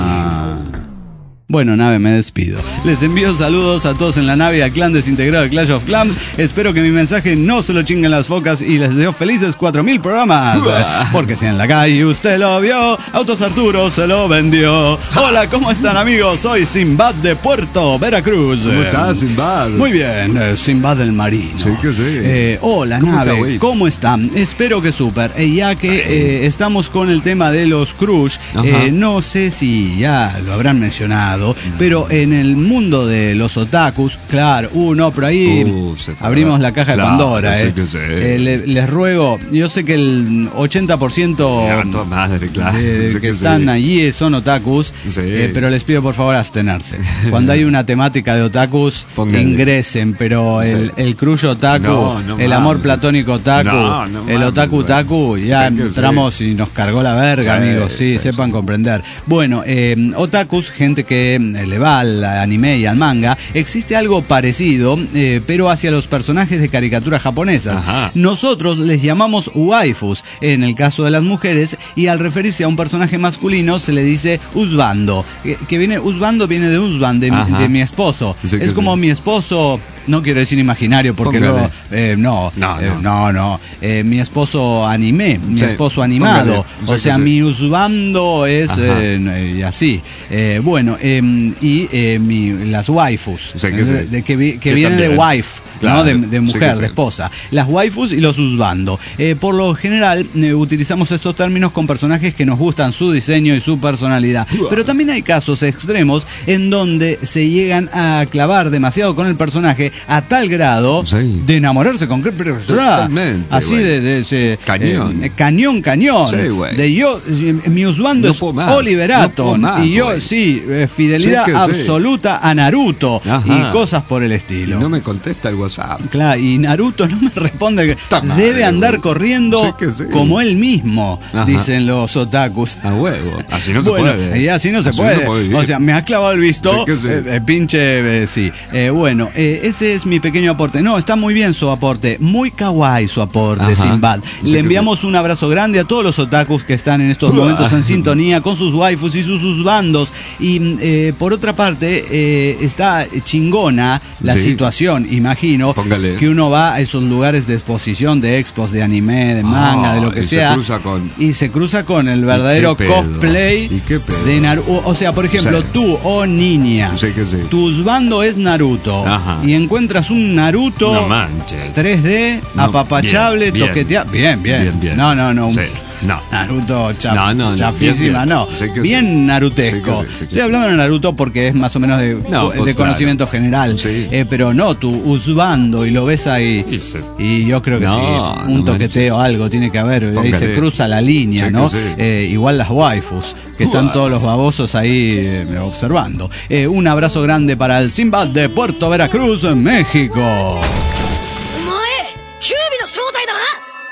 Bueno, nave, me despido. Les envío saludos a todos en la nave y al clan desintegrado de Clash of Clans. Espero que mi mensaje no se lo chinguen las focas y les deseo felices cuatro mil programas. Porque si en la calle usted lo vio, Autos Arturo se lo vendió. Hola, ¿cómo están, amigos? Soy Simbad de Puerto Veracruz. ¿Cómo estás, Simbad? Muy bien, eh, Simbad del Marino. Sí que sí. Eh, hola, ¿Cómo nave, está, güey? ¿cómo están? Espero que súper. Eh, ya que eh, estamos con el tema de los crush, Ajá. eh, no sé si ya lo habrán mencionado, pero en el mundo de los otakus, claro, uh, no, pero ahí Uh, se fue. abrimos la caja Claro, de Pandora. sí eh. que sí. Eh, le- les ruego, yo sé que el ochenta por ciento Ya, toda madre, claro. de- Sí que que están sí. allí son otakus, Sí. eh, pero les pido por favor abstenerse. Cuando hay una temática de otakus, Póngale. ingresen, pero el, Sí. el crush otaku, No, no el amor mames. platónico otaku, No, no el mames, otaku güey. otaku, ya Sí que sí. entramos y nos cargó la verga, Sí, amigos, sí, sí, sepan sí. comprender. Bueno, eh, otakus, gente que eh, le va al anime y al manga, existe algo parecido, eh, pero hacia los personajes de caricaturas japonesas. Ajá. Nosotros les llamamos waifus en el caso de las mujeres, y al referirse a un personaje masculino se le dice usbando, que, que viene, usbando viene de usban, de, Ajá. de mi esposo. Sí que es sí. como mi esposo, no quiero decir imaginario porque Póngale. luego, eh, no, No, eh, no. no, no, eh, mi esposo anime, mi Sí, esposo animado, póngale. Sí o que sea, sí. mi usbando es Ajá. eh, y así. Eh, bueno, eh, y eh, mi, las waifus, Sí que eh, sí. de, que, vi- que Que vienen de también. wife, Claro, ¿no? De, de sí mujer, que sí. de esposa. Las waifus y los usbando. Eh, por lo general, eh, utilizamos estos términos con personajes que nos gustan su diseño y su personalidad. Pero también hay casos extremos en donde se llegan a clavar demasiado con el personaje a tal grado Sí. de enamorarse con qué persona. Totalmente, Así güey. de, de ese, Cañón. eh, cañón, cañón. Sí, güey. De yo, eh, mi usbando No es puedo más, Oliver no Atom. puedo más, y yo, güey. sí, eh, fidelidad Sí que sí. absoluta a Naruto. Ajá. Y cosas por el Y estilo. no me contesta el WhatsApp. Claro, y Naruto no me responde que Ta madre, debe andar güey. corriendo Sí que sí. como él mismo, Ajá. dicen los otakus. A huevo. Así no se Bueno, puede. y así no se Así puede. vivir. O sea, me ha clavado el visto. Sí que sí. eh, eh, pinche, eh, sí. Eh, bueno, eh, ese es mi pequeño aporte. No, está muy bien su aporte. Muy kawaii su aporte, Ajá. Sinbad. Sí Le que enviamos un abrazo grande a todos los otakus que están en estos Uah. momentos en sintonía con sus waifus y sus, sus bandos. Y eh, por otra parte, eh, está chingona la Sí. situación, imagino, Póngale. que uno va a esos lugares de exposición de expos, de anime, de manga, Ah, de lo que y se sea. cruza con- Y se cruza con el verdadero qué pedo? cosplay ¿Y qué pedo? de Naruto. O sea, por ejemplo, Sí. tú, oh niña, Sí que sí. tu usbando es Naruto. Ajá. Y encuentras un Naruto No manches. tres D, No, apapachable, bien, bien. toqueteado. Bien, bien, Bien, bien. No, no, no. un- Sí. No. Naruto chaf- No, no, no, chafísima, bien, bien. no. Sí que bien sí. narutesco. Sí que sí, sí que Estoy sí. hablando de Naruto porque es más o menos de, No, de pues, conocimiento general. Sí. Eh, pero no, tu usbando y lo ves ahí. Y se- Y yo creo que No, sí. Un no toqueteo, manches. algo tiene que haber. Ahí Póngale. se cruza la línea, Sí que ¿no? sí. Eh, igual las waifus, que están Uah. todos los babosos ahí eh, observando. Eh, un abrazo grande para el Sinbad de Puerto Veracruz, en México. お前キュービの正体だな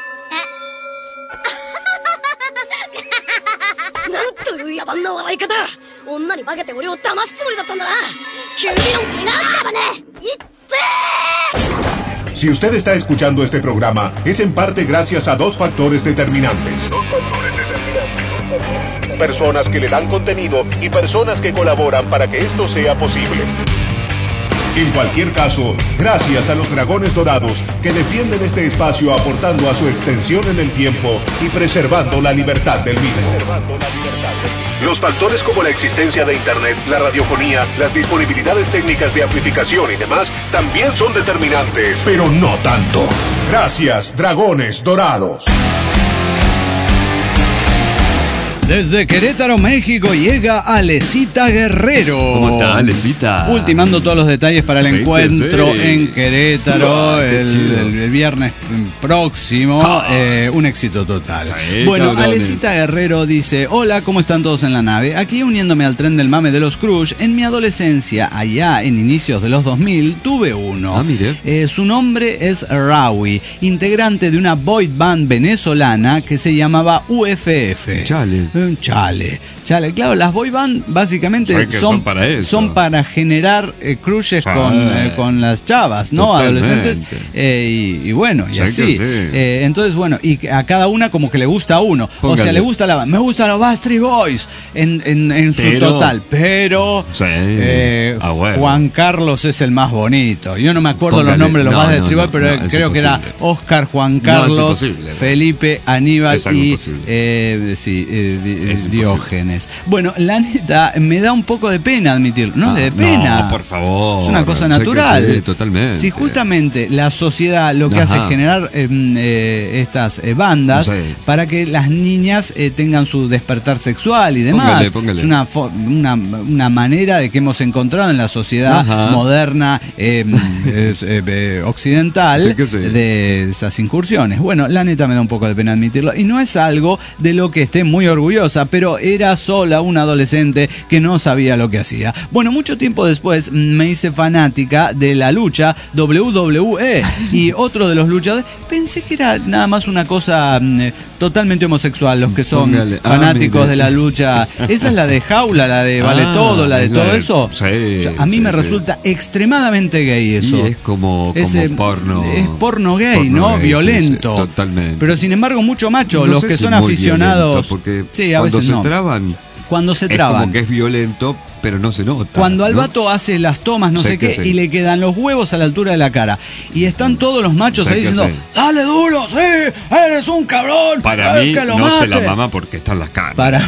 なんという野蛮な笑い方女に化けて俺を騙すつもりだったんだなキュービの死なんだばねいってー Si usted está escuchando este programa, es en parte gracias a dos factores determinantes. Personas que le dan contenido y personas que colaboran para que esto sea posible. En cualquier caso, gracias a los Dragones Dorados que defienden este espacio aportando a su extensión en el tiempo y preservando la libertad del mismo. Los factores como la existencia de Internet, la radiofonía, las disponibilidades técnicas de amplificación y demás también son determinantes, pero no tanto. Gracias, Dragones Dorados. Desde Querétaro, México, llega Alecita Guerrero. ¿Cómo está, Alecita? Ultimando todos los detalles para el Sí, encuentro sí, sí. en Querétaro Ay, qué el, chido. el- el viernes próximo. Ah. Eh, un éxito total. Sí, bueno, cabrones. Alecita Guerrero dice: hola, ¿cómo están todos en la nave? Aquí uniéndome al tren del mame de los Crush. En mi adolescencia, allá en inicios de los dos mil, tuve uno. Ah, mire. Eh, su nombre es Rawi, integrante de una boy band venezolana que se llamaba U F F. Chale. Un chale, chale. Claro, las boy band básicamente Sí, que son, son para eso. son para generar eh, crushes Sí. con, eh, con las chavas, ¿no? Totalmente. Adolescentes. eh, y, y bueno, y Sí, así. que sí. Eh, entonces, bueno, y a cada una como que le gusta a uno. O Póngale. sea, le gusta la me gustan los Backstreet Boys en, en, en su Pero- total. Pero Sí. eh, Ah, bueno. Juan Carlos es el más bonito. Yo no me acuerdo Póngale. los nombres de los No, Backstreet no, Boys, no, pero no, es creo que era imposible. Oscar, Juan No, es Carlos, imposible. Felipe, Aníbal Es algo y imposible. eh, sí, eh, di- Es imposible. Diógenes. Bueno, la neta, me da un poco de pena admitirlo. No Ah, le dé pena. No, por favor. Es una cosa Sé que natural. sí, totalmente. Si justamente la sociedad lo que hace Ajá. es generar eh, eh, estas eh, bandas Sí. para que las niñas eh, tengan su despertar sexual y demás. Póngale, póngale. Es una, fo- una, una manera de que hemos encontrado en la sociedad Ajá. moderna eh, es, eh, eh, occidental Sí que sí. de esas incursiones. Bueno, la neta me da un poco de pena admitirlo. Y no es algo de lo que esté muy orgullosa, pero era sola una adolescente que no sabía lo que hacía. Bueno, mucho tiempo después mm, me hice fanática de la lucha W W E y otro de los luchadores. Pensé que era nada más una cosa mm, eh, totalmente homosexual, los que son Póngale. Ah, fanáticos mire. de la lucha. Esa es la de Jaula, la de Vale Ah, Todo, la de es todo la de- eso. sí, O sea, a mí sí, me sí. resulta extremadamente gay eso. Y es como, como Es, eh, porno. Es porno gay, porno ¿no? gay, sí, Violento. sí, totalmente. Pero sin embargo, mucho macho. No los sé que si son muy aficionados. violento, porque sí, a cuando veces se no. traban, Cuando se es traban. como que es violento, pero no se nota. Cuando al ¿no? vato hace las tomas, no Sé sé que qué, sí. y le quedan los huevos a la altura de la cara. Y están todos los machos Sé ahí que diciendo: sí. ¡dale duro, sí! ¡Eres un cabrón! Para ¡Eh, mí que lo no se mate!". la mama porque están las caras. Para...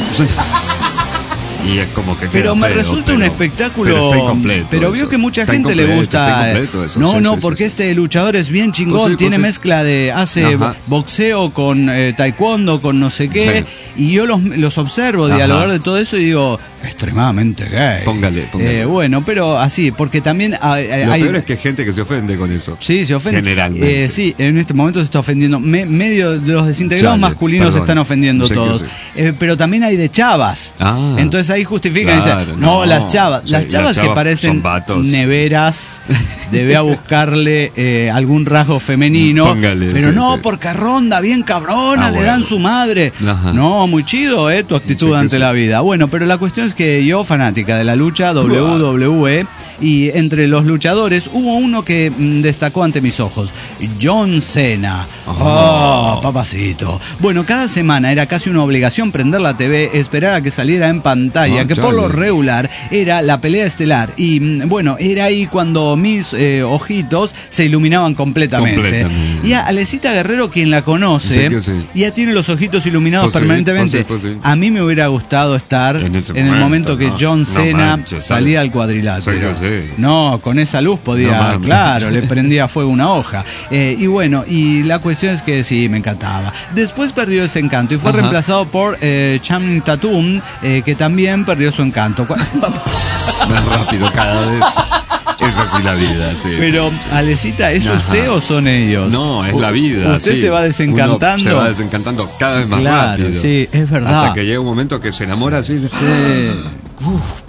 Y es como que Pero queda me feo, resulta un pero- espectáculo. Pero está incompleto. Pero vio eso. que mucha Está gente le incompleto, gusta. está incompleto eso. No, Sí, no, sí, porque sí, sí. este luchador es bien chingón. Pues sí, tiene pues sí. mezcla de. Hace Ajá. boxeo con eh, taekwondo, con no sé qué. Y yo los, los observo Ajá. dialogar de todo eso y digo: extremadamente gay. Póngale, póngale. Eh, bueno, pero así, porque también hay. Lo hay- peor es que hay gente que se ofende con eso. Sí, se ofende. Generalmente. Eh, sí, en este momento se está ofendiendo. Me- medio de los desintegrados Chale, masculinos se perdón. están ofendiendo Sé que todos. sí. Eh, pero también hay de chavas. Ah. Entonces ahí justifican y Claro, dicen: no, no. las chavas. Sí, las las chavas que chavas parecen son vatos. neveras. Debe a buscarle eh, algún rasgo femenino. Póngale, pero sí, no, sí. porque ronda bien cabrona, Ah, le bueno. dan su madre. Ajá. No, muy chido, eh, tu actitud Sí que ante sí. la vida. Bueno, pero la cuestión es que yo, fanática de la lucha W W E, y entre los luchadores hubo uno que mm, destacó ante mis ojos: John Cena. Oh, papacito. Bueno, cada semana era casi una obligación prender la T V, esperar a que saliera en pantalla, Ah, que por chale. lo regular era la pelea estelar. Y mm, bueno, era ahí cuando mis eh, ojitos se iluminaban completamente. Completamente. Y a Alecita Guerrero, quien la conoce, Sí que sí. ya tiene los ojitos iluminados Pues sí, permanentemente. pues sí, pues sí. A mí me hubiera gustado estar En en, ese el momento momento, que no, John no Cena manches, salía ¿sabes? al cuadrilátero. Sí que sí. No, con esa luz podía, No mames. claro, le prendía fuego una hoja. Eh, y bueno, y la cuestión es que sí, me encantaba. Después perdió ese encanto y fue Ajá. reemplazado por eh, Channing Tatum, eh, que también perdió su encanto. Cu- Más rápido cada vez. Es así la vida, sí. Pero, Alecita, ¿es Ajá. usted o son ellos? No, es U- la vida. Usted sí. se va desencantando. Uno se va desencantando cada vez más Claro, rápido. sí, es verdad. Hasta que llega un momento que se enamora así. de- Sí. Uf,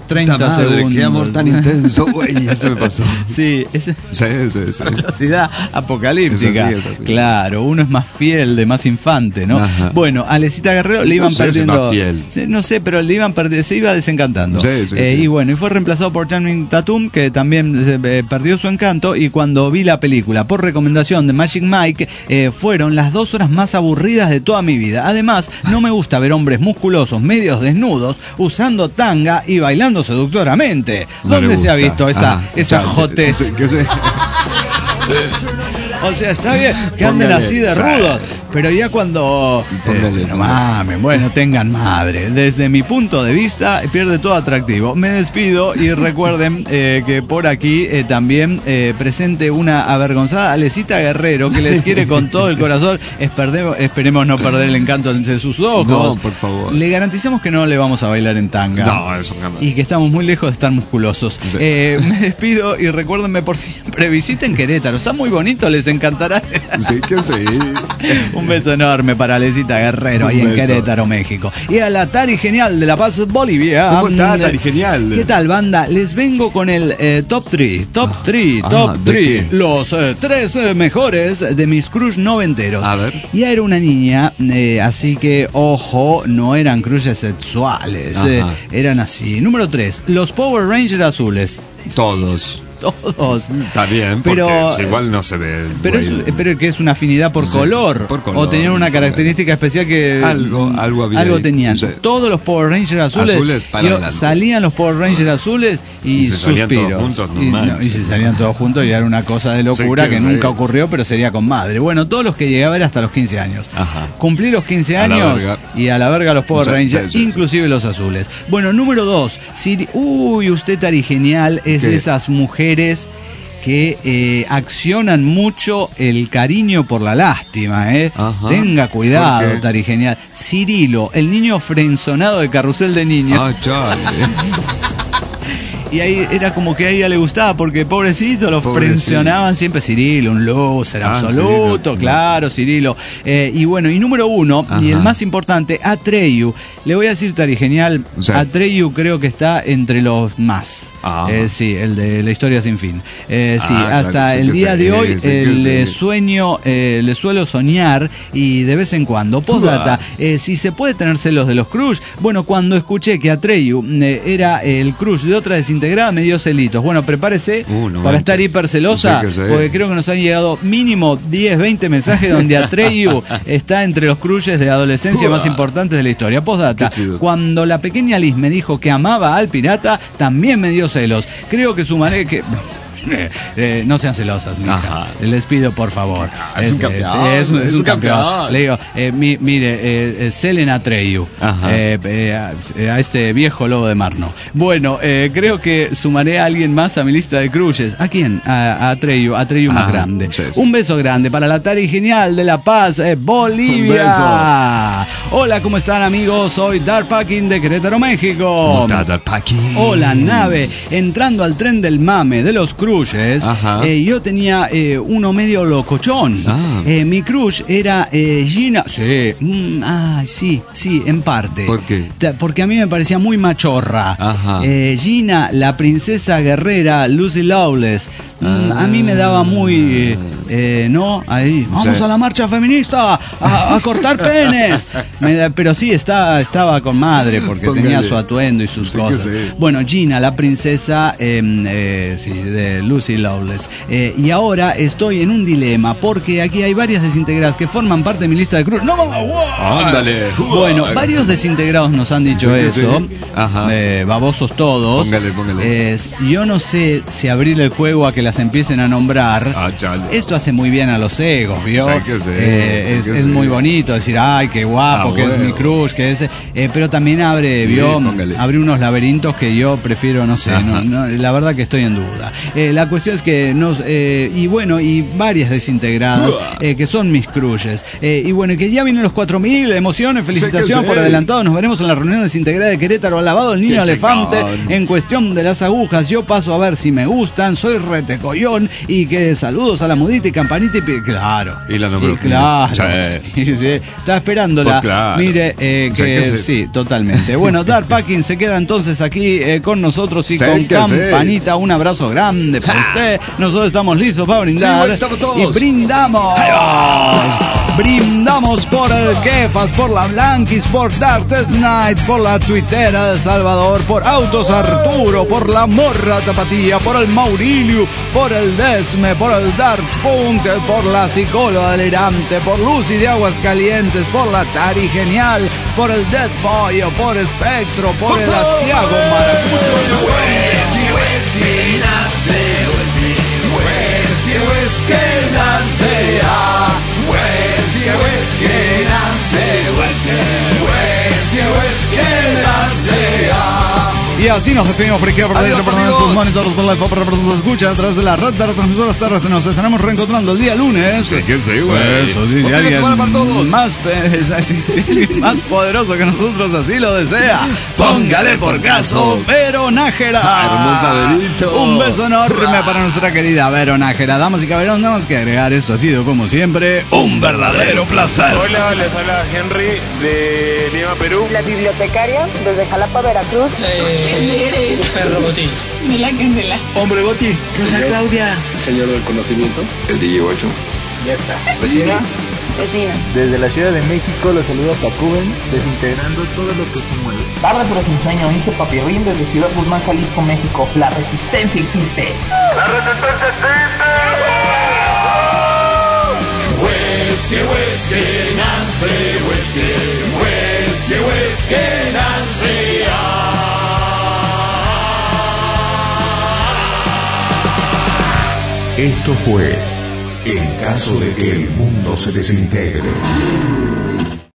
treinta Puta madre, segundos. qué amor tan intenso, güey, ya se me pasó. Sí, esa Sí, sí, sí. velocidad apocalíptica. Es así, es así. Claro, uno es más fiel, de más infante, ¿no? Ajá. Bueno, a Alecita Guerrero le iban No sé si perdiendo. más fiel. Sí, no sé, pero le iban perdiendo, se iba desencantando. Sí, sí, Eh, sí. Y bueno, y fue reemplazado por Channing Tatum, que también se, eh, perdió su encanto. Y cuando vi la película por recomendación de Magic Mike, eh, fueron las dos horas más aburridas de toda mi vida. Además, no me gusta ver hombres musculosos, medios desnudos, usando tanga y bailando seductoramente. No ¿Dónde le se ha gusta. visto esa, Ah, esa ya, jotez? sí, que se- O sea, está bien que anden Póngale, así de sí. rudos, pero ya cuando... Póngale, eh, no póngale. mames, bueno, tengan madre. Desde mi punto de vista, pierde todo atractivo. Me despido y recuerden eh, que por aquí eh, también eh, presente una avergonzada Alecita Guerrero que les quiere con todo el corazón. Esperdemos- esperemos no perder el encanto entre sus ojos. No, por favor. Le garantizamos que no le vamos a bailar en tanga. No, eso jamás. Y que estamos muy lejos de estar musculosos. Sí. Eh, me despido y recuérdenme por siempre, visiten Querétaro, está muy bonito, les encantará. Sí, que sí. Un beso enorme para Alecita Guerrero, Un ahí en beso. Querétaro, México. Y a la Tari Genial de La Paz, Bolivia. ¿Cómo está, Mm, Tari Genial? ¿Qué tal, banda? Les vengo con el eh, top tres, top tres, ah, top ¿de tres. qué? Los eh, tres eh, mejores de mis crush noventeros. A ver. Ya era una niña, eh, así que, ojo, no eran crushes sexuales. Ajá. eh, eran así. Número tres, los Power Rangers azules. Todos. Todos. Está bien, Pero- porque pues, igual no se ve. el Pero, es, güey. pero que es una afinidad por, Sí, color, por color. o tenían una característica especial que Algo- algo había algo ahí. tenían. Sí. Todos los Power Rangers azules, Azules para yo- adelante. salían los Power Rangers azules y, Y se salían suspiros. todos juntos, no y, manches. y se salían todos juntos y era una cosa de locura Sí, que que nunca sí. ocurrió, pero sería con madre. Bueno, todos los que llegué a ver hasta los quince años. Ajá. Cumplí los quince A la años verga. y a la verga los Power Sí, Rangers, sí, sí, inclusive los azules. Bueno, número dos, Siri, uy, usted Tari Genial es ¿Qué? de esas mujeres que eh, accionan mucho el cariño por la lástima, ¿eh? Ajá. Tenga cuidado, ¿Por qué? Tari Genial. Cirilo, el niño frenzonado de Carrusel de Niños. Ah, chale. Y ahí era como que a ella le gustaba, porque pobrecito, lo Pobrecito. frencionaban siempre. Cirilo, un loser Ah, absoluto, Cirilo. claro, Cirilo. Eh, y bueno, y número uno, Ajá. y el más importante, Atreyu. Le voy a decir, Tari Genial, Sí. Atreyu creo que está entre los más. Ajá. Eh, sí, el de la historia sin fin. Eh, sí, Ah, hasta claro, sí el que día sí, de hoy sí que eh, sí. le sueño, eh, le suelo soñar y de vez en cuando. Postdata, eh, si se puede tener celos de los crush. Bueno, cuando escuché que Atreyu eh, era el crush de otra desintegrada, me dio celitos. Bueno, prepárese Uh, no para manches. estar hiper celosa, Sí que sí. porque creo que nos han llegado mínimo diez, veinte mensajes donde Atreyu está entre los crushes de adolescencia más importantes de la historia. Postdata, Qué chido. cuando la pequeña Liz me dijo que amaba al pirata, también me dio celos. Creo que su manera que... Eh, eh, no sean celosas, mija. Ajá. Les pido, por favor. Es un campeón, Es, un- es es un un campeón. campeón. Le digo, eh, mi- mire, eh, eh, Selena Atreyu. Ajá. Eh, eh, a, a este viejo lobo de mar, no. Bueno, eh, creo que sumaré a alguien más a mi lista de crushes. ¿A quién? A, a Atreyu, Atreyu más Ah, grande. sí, sí. Un beso grande para la Tari Genial de La Paz, eh, Bolivia. Hola, ¿cómo están, amigos? Soy Dark Packing de Querétaro, México. ¿Cómo está, Dark Packing? Hola, nave. Entrando al tren del mame de los crushes, Ajá. eh, yo tenía eh, uno medio locochón. Ah. Eh, mi crush era eh, Gina. Sí, mm, ay, sí, sí, en parte. ¿Por qué? Ta- Porque a mí me parecía muy machorra. Ajá. Eh, Gina, la princesa guerrera, Lucy Lawless. mm, A mí me daba muy. eh, eh, ¿No? Ahí. Vamos Sí. a la marcha feminista. A, a cortar penes. Me da- pero sí, está, estaba con madre porque Póngale. tenía su atuendo y sus Sí que cosas. sí. Bueno, Gina, la princesa eh, eh, sí, de Lucy Lawless. Eh, y ahora estoy en un dilema porque aquí hay varias desintegradas que forman parte de mi lista de cruz. ¡No! ¡Wow! Ándale. Bueno, varios desintegrados nos han dicho Sí que eso. sí. Ajá. Eh, babosos todos. Póngale, póngale. Es- yo no sé si abrir el juego a que las empiecen a nombrar. Ah, chale. Esto hace muy bien a los egos, ¿vio? Sí que sí, Eh, sí es que es sí. muy bonito decir, ay, qué guapo, Ah, que es bueno. mi crush, que es... eh, pero también abre, Sí, ¿vio? póngale. Abre unos laberintos que yo prefiero, no sé, Ajá. no, no, la verdad que estoy en duda. Eh, Eh, la cuestión es que nos... Eh, y bueno, y varias desintegradas, eh, que son mis crushes. Eh, y bueno, y que ya vienen los cuatro mil, emociones, felicitaciones por adelantado. Nos veremos en la reunión desintegrada de Querétaro. Alabado el niño elefante. En cuestión de las agujas, yo paso a ver si me gustan. Soy retecollón. Y que saludos a la mudita y campanita. Y claro. Y la nombró. Y claro. Sí. Sí, está esperándola. Pues claro. Mire, eh, que, o sea, que sí, totalmente. Bueno, Dark Packing se queda entonces aquí eh, con nosotros y sí, con campanita. Sí. Un abrazo grande para usted. Nosotros estamos listos para brindar. Sí, estamos todos. Y brindamos. Brindamos por el Kefas, por la Blanquis, por Darkest Night, por la Tuitera de Salvador, por Autos Arturo, por la Morra Tapatía, por el Maurilio, por el Desme, por el Dark Punk, por la Psicóloga Delirante, por Lucy de Aguascalientes, por la Tari Genial, por el Dead Pollo, por Espectro, por, por el Asiago Maracucho. Whisky, whisky, nace, whisky, whisky, whisky, nace, ah, whisky, whisky, nace, whisky, whisky, whisky, nace, ah. Y así nos despedimos por aquí, por dentro, por donde sus monitores, por la F O P, por donde nos escucha a través de la red de retransmisoras terrestres. Nos estaremos reencontrando el día lunes. Sí, que sí, güey. Eso sí, si alguien más, más poderoso que nosotros así lo desea, póngale por caso, Vero Nájera. Hermosa Verito. Un beso enorme para nuestra querida Vero Nájera. Damas y caballeros, nada más que agregar, esto ha sido como siempre un verdadero placer. Hola, les habla Henry de Lima, Perú. La bibliotecaria desde Jalapa, Veracruz. Eh, ¿Quién eres? Perro Botín. De la Candela. Hombre Botín. Rosa Claudia. Señor del conocimiento. El D J ocho. Ya está. Vecina. Vecina. Desde la Ciudad de México los saluda Tacuben, desintegrando todo lo que se mueve. Tarde pero sin sueño, hice Papirrín desde Ciudad Guzmán, Jalisco, México. La resistencia existe. ¡La resistencia existe! Whisky, whisky, Nancy, whisky, whisky, whisky, Nancy, ah. Esto fue En caso de que el mundo se desintegre.